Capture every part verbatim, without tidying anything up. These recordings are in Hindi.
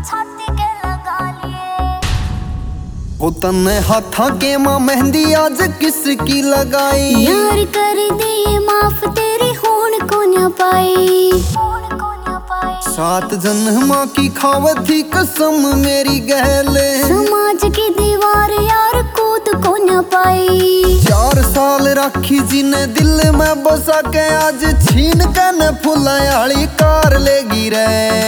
ओ तन्ने हाथा के मां मेहंदी आज किसकी लगाई। यार कर दे माफ तेरी होन को न पाई। सात जन्म की खावत थी कसम मेरी गहले। समाज की दीवार यार कूद को न पाई। चार साल राखी जी ने दिल में बसा के आज छीन के न फुलायाली कार लेगी रे।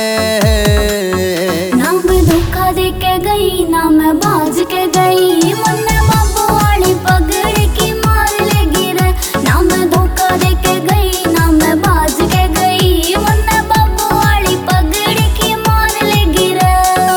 ना मैं धोखा दे के गई ना मैं बाज के गई। मुन्ने बाबू वाली पगड़ी की मार लेगी रे। ना मैं धोखा दे के गई ना मैं बाज के गई। मुन्ने बाबू वाली पगड़ी की मार लेगी रे।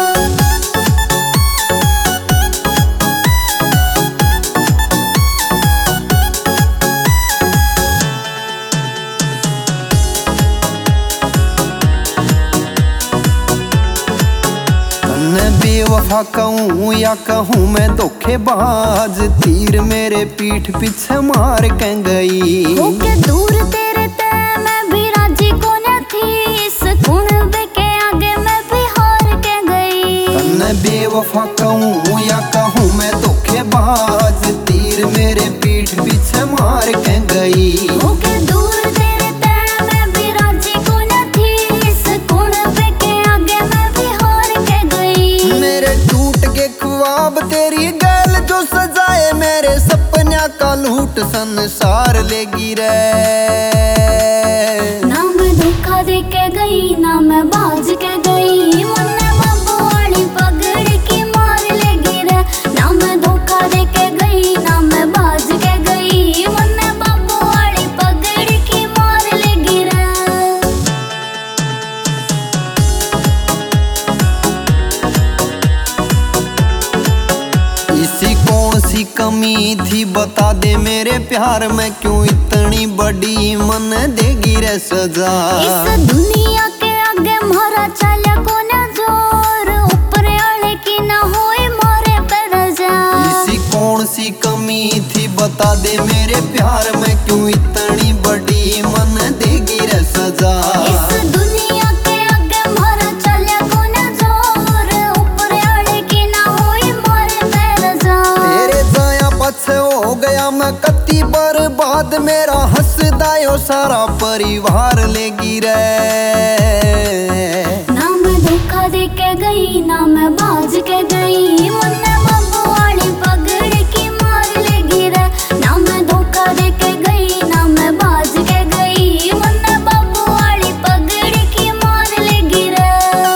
बेवफा कहूँ या कहूँ मैं धोखेबाज, तीर मेरे पीठ पीछे मार के गई। होके दूर तेरे ते मैं भी राजी को न थी। इस कुनबे के आगे मैं भी हार के गई। तन्ने बेवफा कहूँ या कहूँ मैं धोखेबाज, तीर मेरे पीठ पीछे मार के गई। होके दूर तेरे ते मैं भी राजी को न थी। इस कुनबे के आगे मैं भी हार के गई। मेरे टूट के ख्वाब तेरी गैल जो सजाए, मेरे सपना का लूट संसार लेगी रे। ना मैं धोखा दे के गई ना मैं बाज के गई। मुन्ने बाबू वाली पगड़ी की मार लेगी रे। ना मैं धोखा दे के गई ना मैं बाज के गई। मुन्ने बाबू वाली पगड़ी की मार लेगी रे। इसी कौन सी कमी थी बता दे मेरे प्यार में, क्यों इतनी बड़ी मन देगी रे सजा। इस दुनिया के आगे मारा चला को न जोर, ऊपर वाले की ना होए मारे पे रजा। इसी कौन सी कमी थी बता दे मेरे प्यार में, क्यों इतनी बड़ी मन देगी रे सजा। इस दुनिया के आगे मारा चला को न जोर, ऊपर वाले की ना होए मारे पे रजा। तेरे जाया पछे हो गया मैं कत्ती बर्बाद, मेरा हंसदा यो सारा परिवार लेगी रे। ना मैं धोखा दे के गई ना मैं बाज के गई। मुन्ने बाबू वाली पगड़ी की मार लेगी रे। ना मैं धोखा दे के गई ना मैं बाज के गई। मुन्ने बाबू वाली पगड़ी की मार लेगी रे।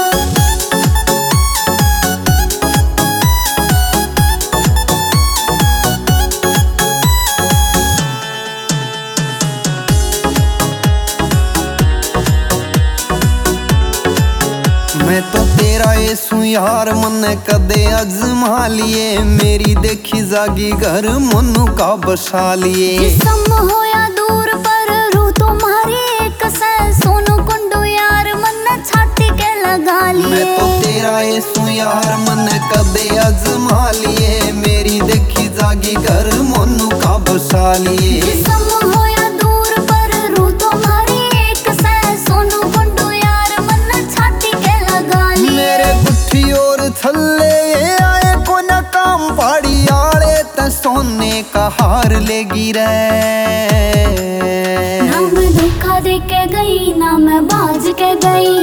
मैं तो तेरा येसु यार मन कदे अजमा लिए, मेरी देखी जागी घर मनु का बसा लिए। जिस्म होया दूर पर रूह तुम्हारी एक से, सोनू कुंडू यार मन छाती के लगा लिए। मैं तो तेरा येसु यार मन कदे अजमा लिए, मेरी देखी जागी घर मनु का बसा लिए। जिस्म होया दूर पर रूह तुम्हारी एक से, सोनू कुंडू यार मन छाती के लगा लिए। मेरे गुट्ठी और थल्ले आए को न काम, पहाड़ी आले त सोने का हार लेगी रे। ना मैं धोखा दे के गई ना मैं बाज के गई।